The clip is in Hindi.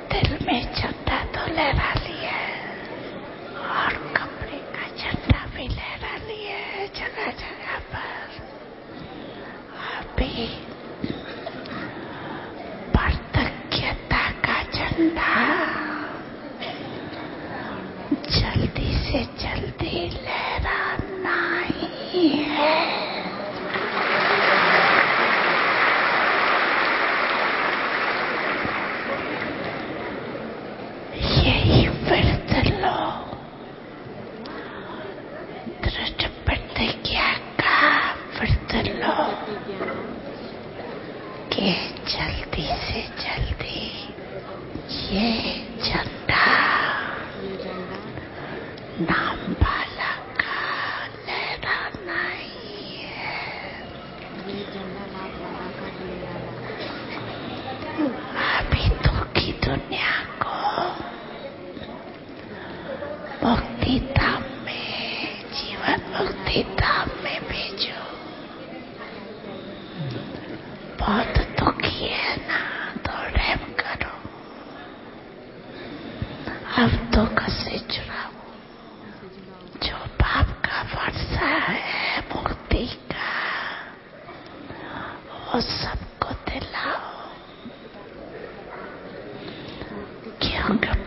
दिल में झंडा तो लहरा लिया और कपड़े का झंडा भी लहरा लिया जगह जगह पर। अभी पारदर्शिता का झंडा जल्दी से जल्दी लहराना ही है। यही व्रत लो, दृढ़ प्रतिज्ञा का व्रत लो कि जल्दी से जल्दी ये झंडा नाम वाला का लहराना ही है। ये झंडा नाम वाला का लहराना। अभी तो की दुनिया को मुक्ति धाम में, जीवन मुक्ति धाम में भेजो। बहुत दुखी है ना, तो रहम करो। अब दुख से छुड़ाओ। जो पाप का वर्षा है मुक्ति का, वो सबको दिलाओ, क्योंकि